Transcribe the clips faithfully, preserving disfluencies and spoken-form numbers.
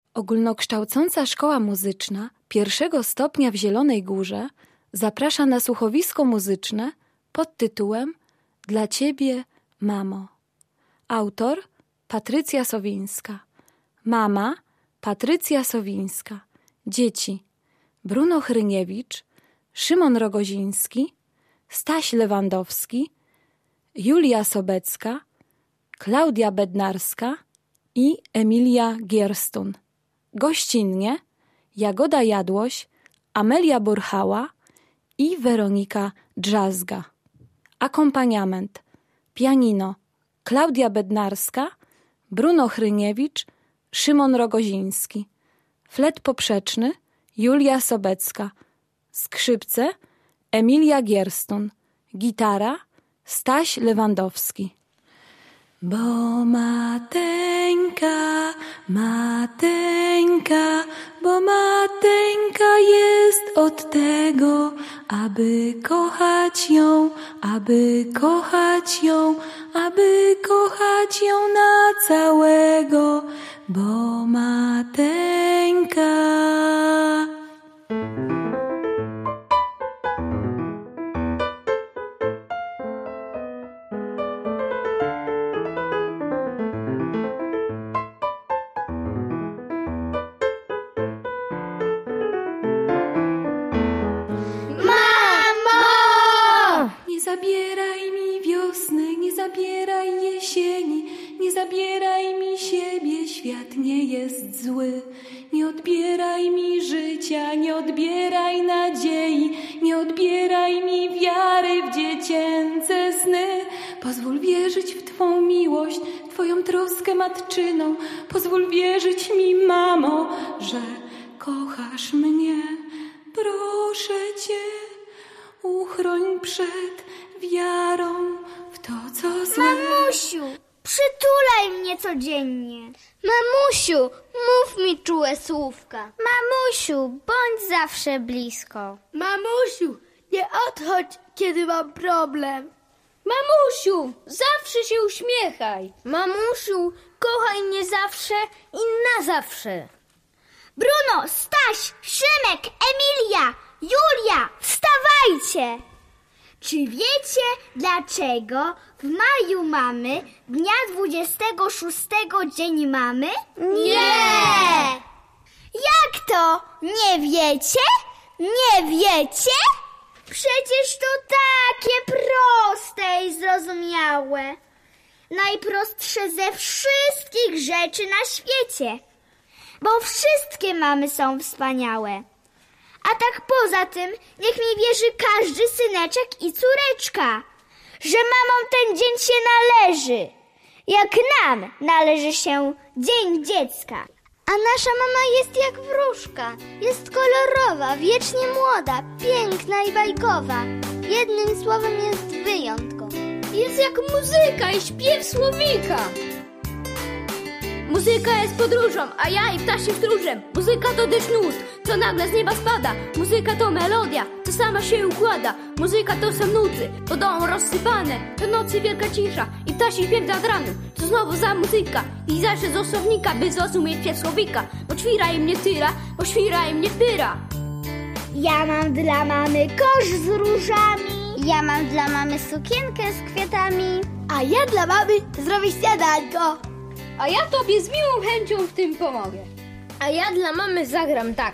Ogólnokształcąca Szkoła Muzyczna pierwszego stopnia w Zielonej Górze zaprasza na słuchowisko muzyczne pod tytułem Dla Ciebie, mamo. Autor Patrycja Sowińska. Mama Patrycja Sowińska. Dzieci Bruno Hryniewicz, Szymon Rogoziński, Staś Lewandowski, Julia Sobecka, Klaudia Bednarska i Emilia Gierstun. Gościnnie Jagoda Jadłoś, Amelia Burchała i Weronika Drzazga. Akompaniament pianino Klaudia Bednarska, Bruno Hryniewicz, Szymon Rogoziński. Flet poprzeczny Julia Sobecka. Skrzypce Emilia Gierstun. Gitara Staś Lewandowski. Bo mateńka, mateńka, bo mateńka jest od tego, aby kochać ją, aby kochać ją, aby kochać ją na całego, bo mateńka. Nie zabieraj mi wiosny, nie zabieraj jesieni, nie zabieraj mi siebie, świat nie jest zły. Nie odbieraj mi życia, nie odbieraj nadziei, nie odbieraj mi wiary w dziecięce sny. Pozwól wierzyć w Twą miłość, Twoją troskę matczyną. Pozwól wierzyć mi, mamo, że kochasz mnie. Proszę Cię, uchroń przed wiarą w to, co złe. Mamusiu, przytulaj mnie codziennie. Mamusiu, mów mi czułe słówka. Mamusiu, bądź zawsze blisko. Mamusiu, nie odchodź, kiedy mam problem. Mamusiu, zawsze się uśmiechaj. Mamusiu, kochaj mnie zawsze i na zawsze. Bruno, Staś, Szymek, Emilia, Julia, wstawajcie! Czy wiecie, dlaczego w maju mamy dnia dwudziestego szóstego Dzień Mamy? Nie! Jak to? Nie wiecie? Nie wiecie? Przecież to takie proste i zrozumiałe. Najprostsze ze wszystkich rzeczy na świecie. Bo wszystkie mamy są wspaniałe. A tak poza tym, niech mi wierzy każdy syneczek i córeczka, że mamom ten dzień się należy, jak nam należy się Dzień Dziecka. A nasza mama jest jak wróżka, jest kolorowa, wiecznie młoda, piękna i bajkowa. Jednym słowem jest wyjątką. Jest jak muzyka i śpiew słowika. Muzyka jest podróżą, a ja i ptasim stróżem. Muzyka to deszcz nut, co nagle z nieba spada. Muzyka to melodia, co sama się układa. Muzyka to są nuty, po domu rozsypane. Do nocy wielka cisza i ptasi śpiew nad ranem. To znowu za muzyka i zawsze z osobnika, by zrozumieć śpiew słowika. Bo ćwira im nie tyra, bo świra im nie pyra. Ja mam dla mamy kosz z różami. Ja mam dla mamy sukienkę z kwiatami. A ja dla mamy zrobię śniadanko. A ja tobie z miłą chęcią w tym pomogę. A ja dla mamy zagram tak.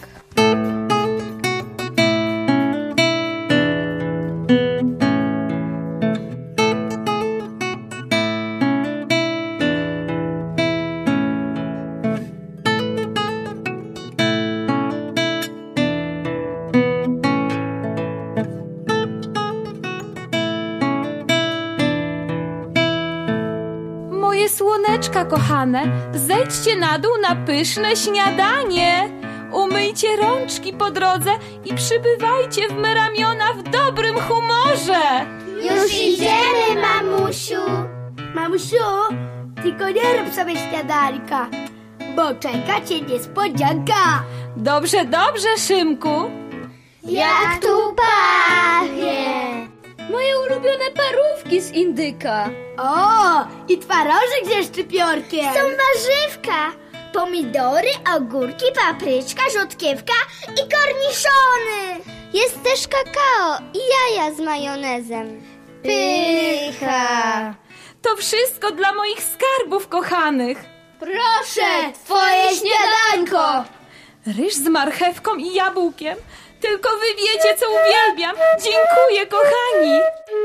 Słoneczka kochane, zejdźcie na dół na pyszne śniadanie. Umyjcie rączki po drodze i przybywajcie w me ramiona w dobrym humorze. Już idziemy, mamusiu. Mamusiu, tylko nie rób sobie śniadanka, bo czeka cię niespodzianka. Dobrze, dobrze, Szymku. Jak tu pachnie. Moje ulubione parówki z indyka. O, i twarożek ze szczypiorkiem. Są warzywka. pomidory, ogórki, papryczka, rzodkiewka i korniszony. Jest też kakao i jaja z majonezem. Pycha! To wszystko dla moich skarbów kochanych. Proszę, twoje śniadanko! Ryż z marchewką i jabłkiem. Tylko wy wiecie, co uwielbiam. Dziękuję, kochani.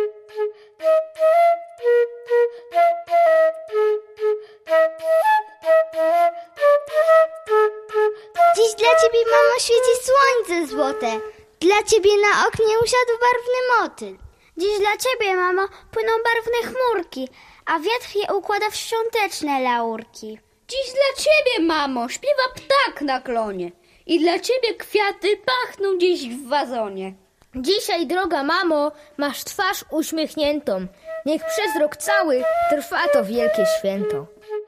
Dziś dla ciebie, mamo, świeci słońce złote. Dla ciebie na oknie usiadł barwny motyl. Dziś dla ciebie, mamo, płyną barwne chmurki, a wiatr je układa w świąteczne laurki. Dziś dla ciebie, mamo, śpiewa ptak na klonie. I dla ciebie kwiaty pachną gdzieś w wazonie. Dzisiaj, droga mamo, masz twarz uśmiechniętą. Niech przez rok cały trwa to wielkie święto.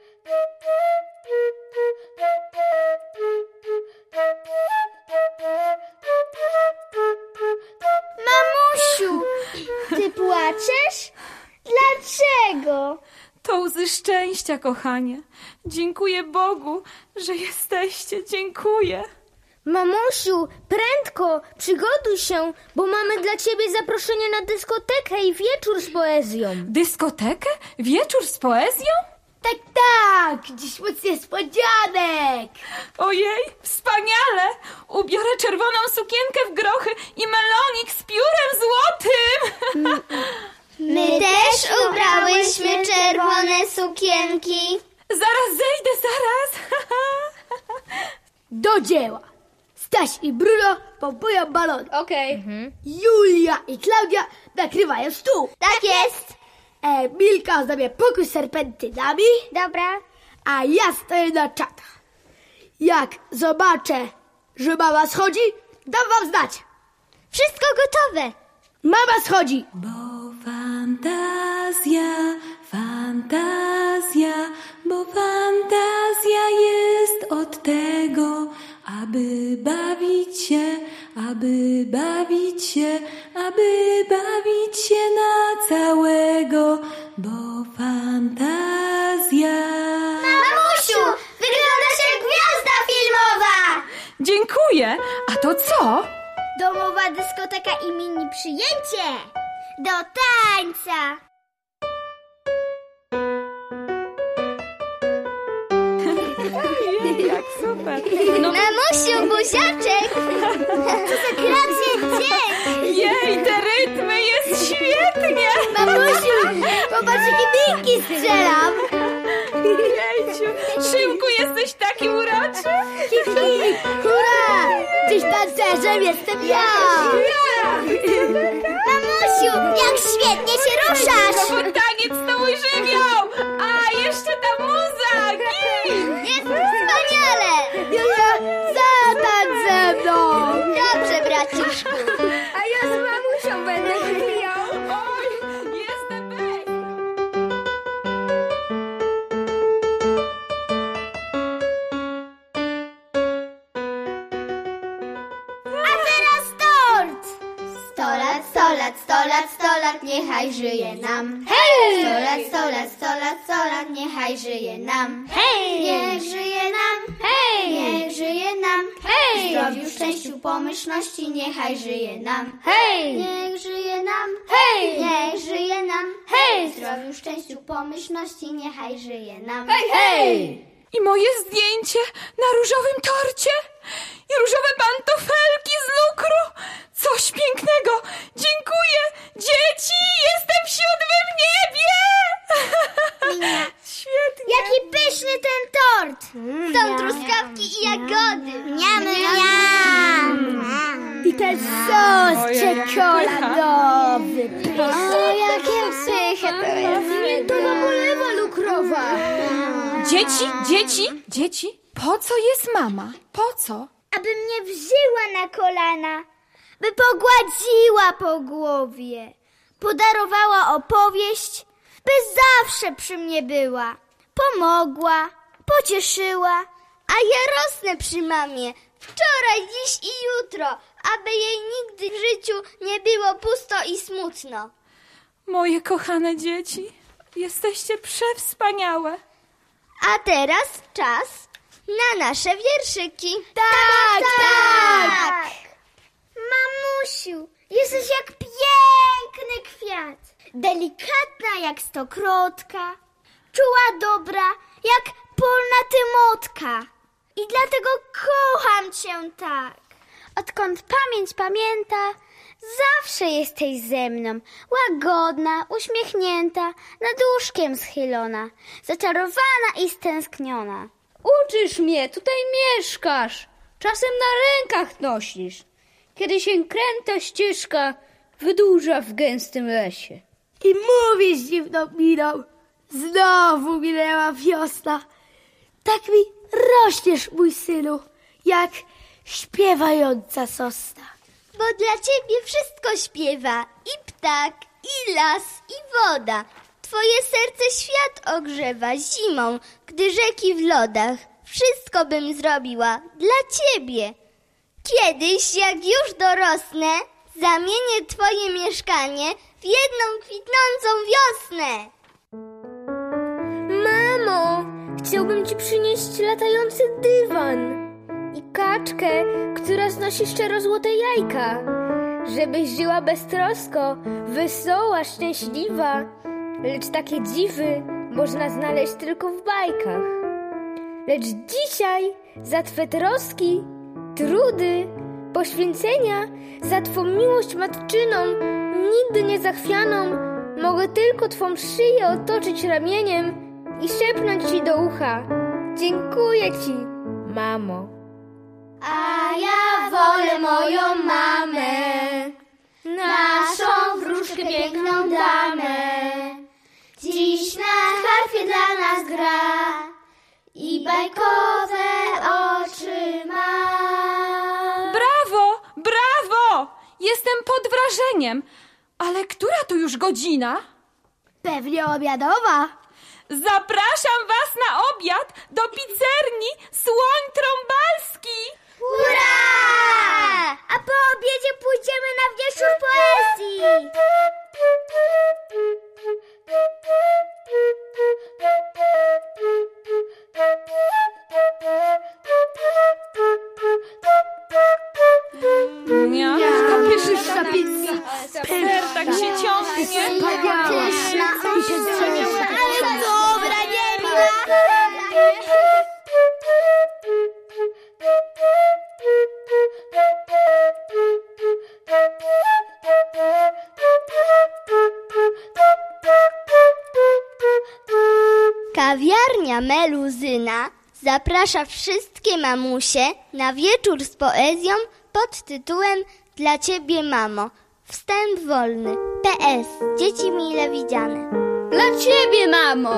Mamusiu, ty płaczesz? Dlaczego? To łzy szczęścia, kochanie. Dziękuję Bogu, że jesteście. Dziękuję. Mamusiu, prędko, przygotuj się, bo mamy dla ciebie zaproszenie na dyskotekę i wieczór z poezją. Dyskotekę? Wieczór z poezją? Tak, tak, dziś moc niespodzianek. Ojej, wspaniale! Ubiorę czerwoną sukienkę w grochy i melonik z piórem złotym. My też ubrałyśmy czerwone sukienki. Zaraz zejdę, zaraz. Do dzieła. Staś i Bruno pompują balony. Okej. Mhm. Julia i Klaudia nakrywają stół. Tak jest. E, Milka ozdabia pokój serpentynami, Dobra. a ja stoję na czatach. Jak zobaczę, że mama schodzi, dam wam znać. Wszystko gotowe. Mama schodzi. Bo fantazja, fantazja, bo fantazja jest od tego, aby bawić się, aby bawić się, aby bawić się na całego, bo fantazja. Mamusiu, wyglądasz jak gwiazda filmowa. Dziękuję. A to co? Domowa dyskoteka i mini przyjęcie. Do tańca. Jej, jak super. No, Mamusiu, buziaczek. Co za kradzież dzień. jej, te rytmy, jest świetnie. Mamusiu, popatrz, jakie binki strzelam. Jejciu, Szymku, jesteś taki uroczy. Kiki, hurra! Dziś tancerzem jestem ja. Mamusiu, jak świetnie się ruszasz. To był taniec, to mój żywioł. A, jeszcze ta muza. Gin. Jest wspaniale. Julia, zatańcz ze mną. Dobrze, braciszku. A ja z mamusią będę chwilą. Oj, jestem bez. A teraz tort. Sto lat, sto lat, sto lat, sto lat, niechaj żyje nam. Hej! Sto lat, sto lat, sto lat, sto lat, niechaj żyje nam. Hej! Niech żyje nam. Hej! Niech żyje nam. Hej! Zdrowiu, szczęściu, pomyślności, niechaj żyje nam. Hej! Niech żyje nam. Hej! Niech żyje nam. Hej! Zdrowiu, szczęściu, pomyślności, niechaj żyje nam. Hej, hej! I moje zdjęcie na różowym torcie. I różowe pantofelki z lukru. Coś pięknego. Dziękuję. Dzieci, jestem w siódmym niebie. Świetnie. Jaki pyszny ten tort! Są truskawki i jagody. Miam, miam. I ten sos Ojej, jak czekoladowy. O, jakie pychy to jest. To na polewa lukrowa. Dzieci, dzieci, dzieci. Po co jest mama? Po co? Aby mnie wzięła na kolana, by pogładziła po głowie, podarowała opowieść, by zawsze przy mnie była, pomogła, pocieszyła, a ja rosnę przy mamie, wczoraj, dziś i jutro, aby jej nigdy w życiu nie było pusto i smutno. Moje kochane dzieci, jesteście przewspaniałe. A teraz czas na nasze wierszyki. Tak, tak! Mamusiu, jesteś jak piękny kwiat. Delikatna jak stokrotka. Czuła dobra jak polna tymotka. I dlatego kocham cię tak. Odkąd pamięć pamięta, zawsze jesteś ze mną. Łagodna, uśmiechnięta, nad łóżkiem schylona, zaczarowana i stęskniona. Uczysz mnie, tutaj mieszkasz, czasem na rękach nosisz, kiedy się kręta ścieżka wydłuża w gęstym lesie. I mówisz dziwną miną, znowu minęła wiosna. Tak mi rośniesz, mój synu, jak śpiewająca sosna. Bo dla ciebie wszystko śpiewa, i ptak, i las, i woda. Twoje serce świat ogrzewa zimą, gdy rzeki w lodach. Wszystko bym zrobiła dla ciebie. Kiedyś, jak już dorosnę, zamienię twoje mieszkanie w jedną kwitnącą wiosnę. Mamo, chciałbym ci przynieść latający dywan i kaczkę, która znosi szczerozłote jajka, żebyś żyła beztrosko, wesoła, szczęśliwa. Lecz takie dziwy można znaleźć tylko w bajkach. Lecz dzisiaj za twe troski, trudy, poświęcenia, za twą miłość matczyną, nigdy nie zachwianą, mogę tylko twą szyję otoczyć ramieniem i szepnąć ci do ucha: dziękuję ci, mamo. A ja wolę moją mamę, naszą wróżkę piękną damę. Dziś na harfie dla nas gra i bajkowe oczy ma. Brawo, brawo! Jestem pod wrażeniem. Ale która to już godzina? Pewnie obiadowa. Zapraszam was na obiad do pizzerni Słoń Trąbalski. Hurra! A po obiedzie pójdziemy na wieczór poezji. Miasta pyszna pizza. Ser tak się ciągnie. Wspaniała. Ale dobra, nie miła. Kawiarnia Meluzyna zaprasza wszystkie mamusie na wieczór z poezją pod tytułem Dla ciebie, mamo. Wstęp wolny. P S. Dzieci mile widziane. Dla ciebie, mamo!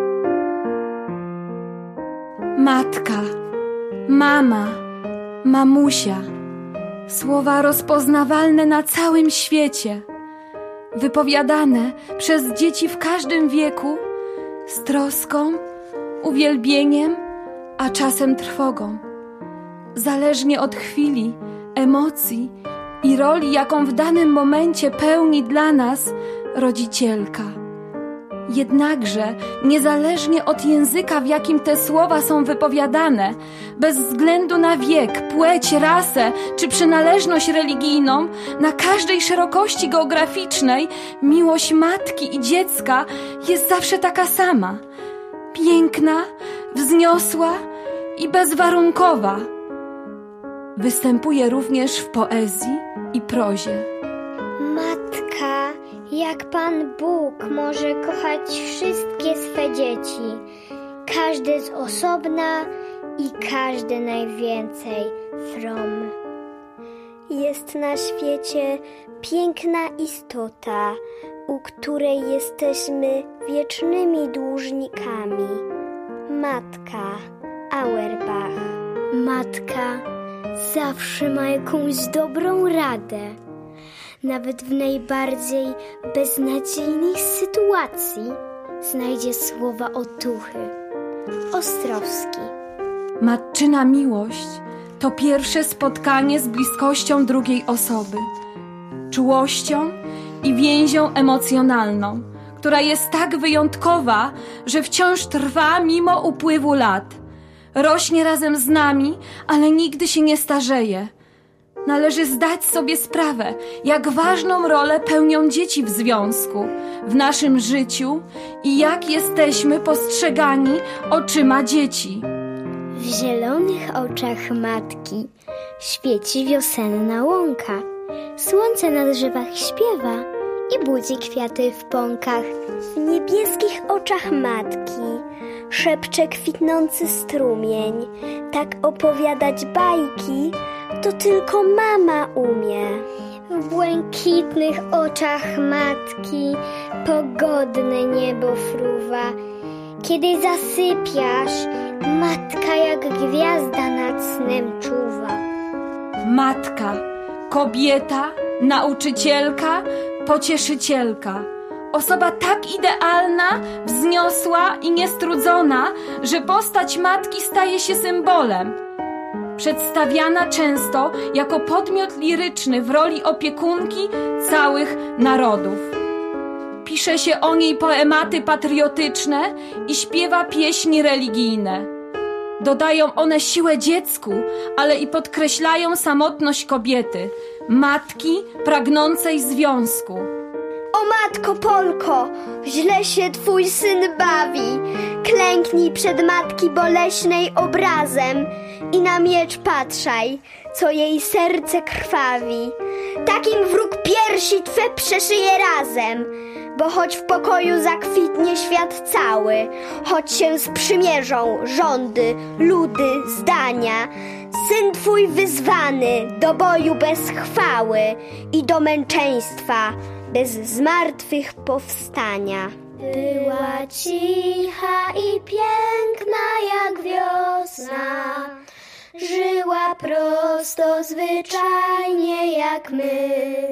Matka, mama, mamusia. Słowa rozpoznawalne na całym świecie. Wypowiadane przez dzieci w każdym wieku z troską, uwielbieniem, a czasem trwogą. Zależnie od chwili, emocji i roli, jaką w danym momencie pełni dla nas rodzicielka. Jednakże, niezależnie od języka, w jakim te słowa są wypowiadane, bez względu na wiek, płeć, rasę czy przynależność religijną, na każdej szerokości geograficznej miłość matki i dziecka jest zawsze taka sama. Piękna, wzniosła i bezwarunkowa. Występuje również w poezji i prozie. Matka, jak Pan Bóg może kochać wszystkie swe dzieci, każde z osobna i każde najwięcej from. Jest na świecie piękna istota, u której jesteśmy wiecznymi dłużnikami. Matka Auerbach. Matka zawsze ma jakąś dobrą radę. Nawet w najbardziej beznadziejnej sytuacji znajdzie słowa otuchy. Ostrowski. Matczyna miłość to pierwsze spotkanie z bliskością drugiej osoby, czułością i więzią emocjonalną, która jest tak wyjątkowa, że wciąż trwa mimo upływu lat. rośnie razem z nami, ale nigdy się nie starzeje. Należy zdać sobie sprawę, jak ważną rolę pełnią dzieci w związku, w naszym życiu i jak jesteśmy postrzegani oczyma dzieci. W zielonych oczach matki świeci wiosenna łąka. Słońce na drzewach śpiewa i budzi kwiaty w pąkach. W niebieskich oczach matki szepcze kwitnący strumień. Tak opowiadać bajki to tylko mama umie. W błękitnych oczach matki pogodne niebo fruwa. Kiedy zasypiasz, matka jak gwiazda nad snem czuwa. Matka, kobieta, nauczycielka, pocieszycielka. Osoba tak idealna, wzniosła i niestrudzona, że postać matki staje się symbolem. Przedstawiana często jako podmiot liryczny w roli opiekunki całych narodów. Pisze się o niej poematy patriotyczne i śpiewa pieśni religijne. Dodają one siłę dziecku, ale i podkreślają samotność kobiety, matki pragnącej związku. O matko Polko, źle się twój syn bawi. Klęknij przed matki boleśnej obrazem i na miecz patrzaj, co jej serce krwawi. Takim wróg piersi twe przeszyje razem, bo choć w pokoju zakwitnie świat cały, choć się sprzymierzą rządy, ludy, zdania, syn twój wyzwany do boju bez chwały i do męczeństwa bez zmartwych powstania. Była cicha i piękna jak wiosna, żyła prosto, zwyczajnie jak my.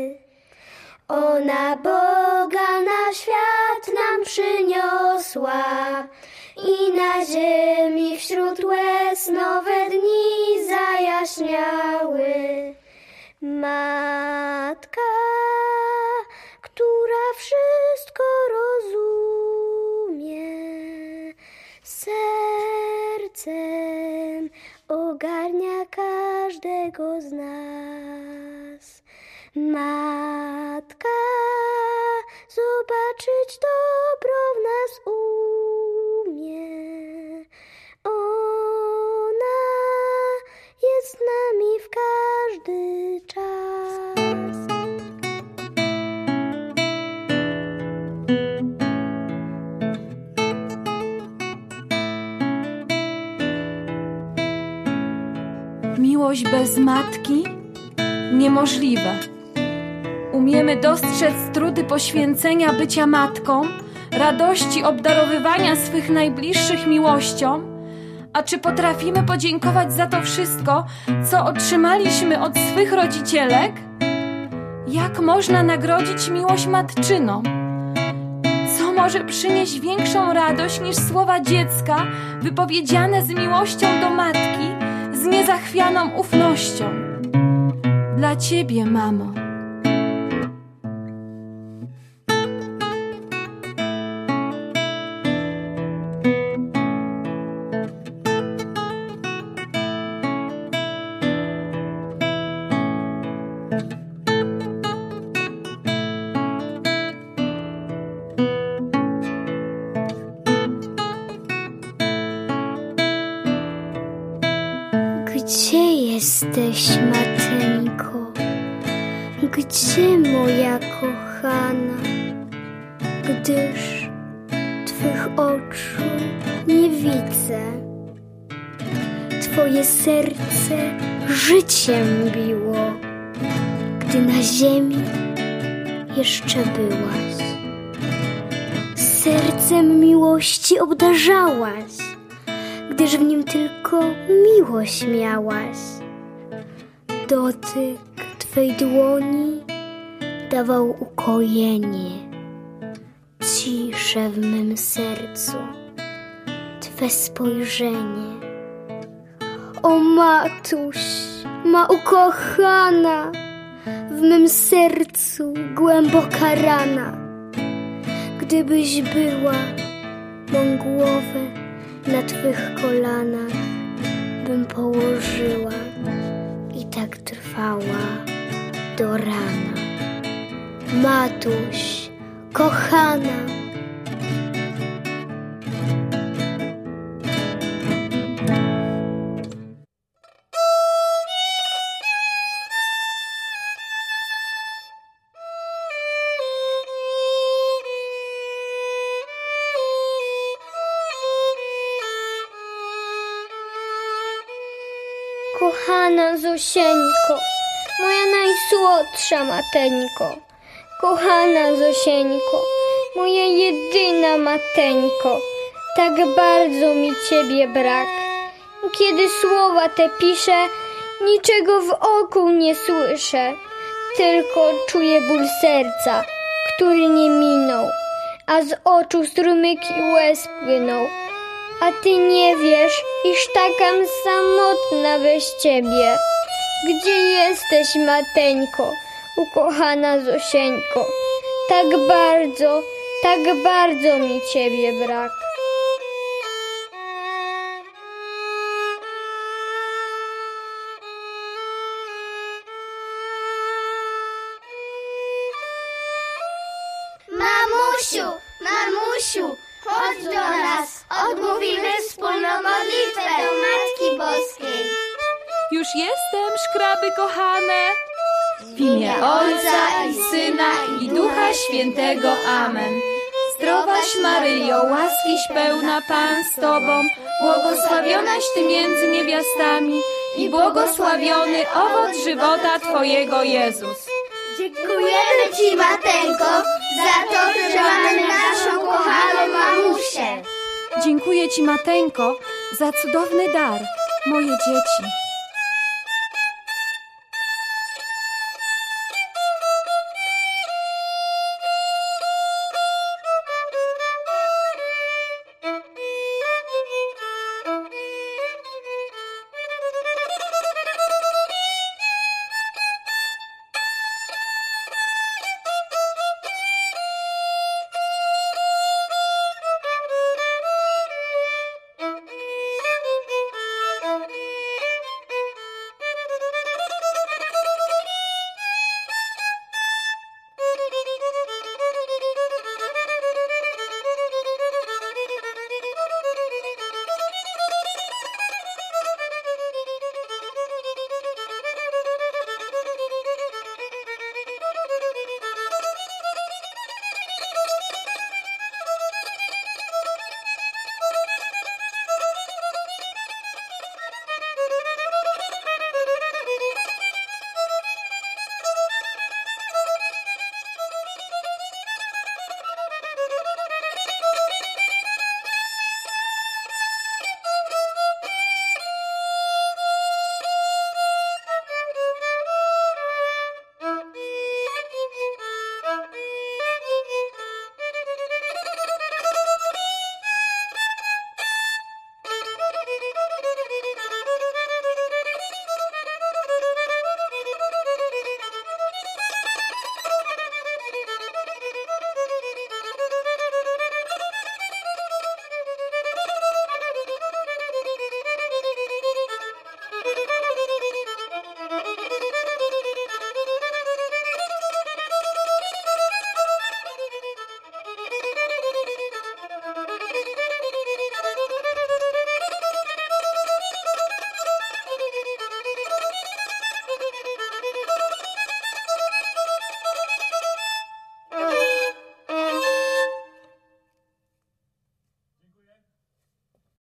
Ona Boga na świat nam przyniosła i na ziemi wśród łez nowe dni zajaśniały. Matka, która wszystko rozumie, sercem ogarnia każdego z nas. Matka, zobaczyć dobro w nas umie. Ona jest z nami w każdy czas. Miłość bez matki? Niemożliwe. Umiemy dostrzec trudy poświęcenia bycia matką, radości obdarowywania swych najbliższych miłością, a czy potrafimy podziękować za to wszystko, co otrzymaliśmy od swych rodzicielek? Jak można nagrodzić miłość matczyną? Co może przynieść większą radość niż słowa dziecka wypowiedziane z miłością do matki, z niezachwianą ufnością? Dla Ciebie, mamo. Gdzie jesteś, mateńko? Gdzie moja kochana? Gdyż Twych oczu nie widzę. Twoje serce życiem biło, gdy na ziemi jeszcze byłaś. Sercem miłości obdarzałaś, gdyż w nim tylko miłość miałaś. Dotyk Twej dłoni dawał ukojenie, ciszę w mym sercu, Twe spojrzenie. O matuś, ma ukochana, w mym sercu głęboka rana. Gdybyś była, mą głowę na Twych kolanach bym położyła i tak trwała do rana. Matuś, kochana. Kochana Zosieńko, moja najsłodsza mateńko. Kochana Zosieńko, moja jedyna mateńko, tak bardzo mi ciebie brak. Kiedy słowa te piszę, niczego wokół nie słyszę, tylko czuję ból serca, który nie minął, a z oczu strumyki łez płyną. A ty nie wiesz, iż takam samotna bez ciebie. Gdzie jesteś, mateńko, ukochana Zosieńko? Tak bardzo, tak bardzo mi ciebie brak. Mamusiu, mamusiu, chodź do nas, odmówimy wspólną modlitwę do Matki Boskiej. Już jestem, szkraby kochane. W imię Ojca i Syna i Ducha Świętego. Amen. Zdrowaś Maryjo, łaskiś pełna, Pan z Tobą, błogosławionaś Ty między niewiastami i błogosławiony owoc żywota Twojego, Jezus. Dziękujemy Ci, Mateńko, za to, że mamy naszą kochaną mamusię. Dziękuję Ci, Mateńko, za cudowny dar, moje dzieci.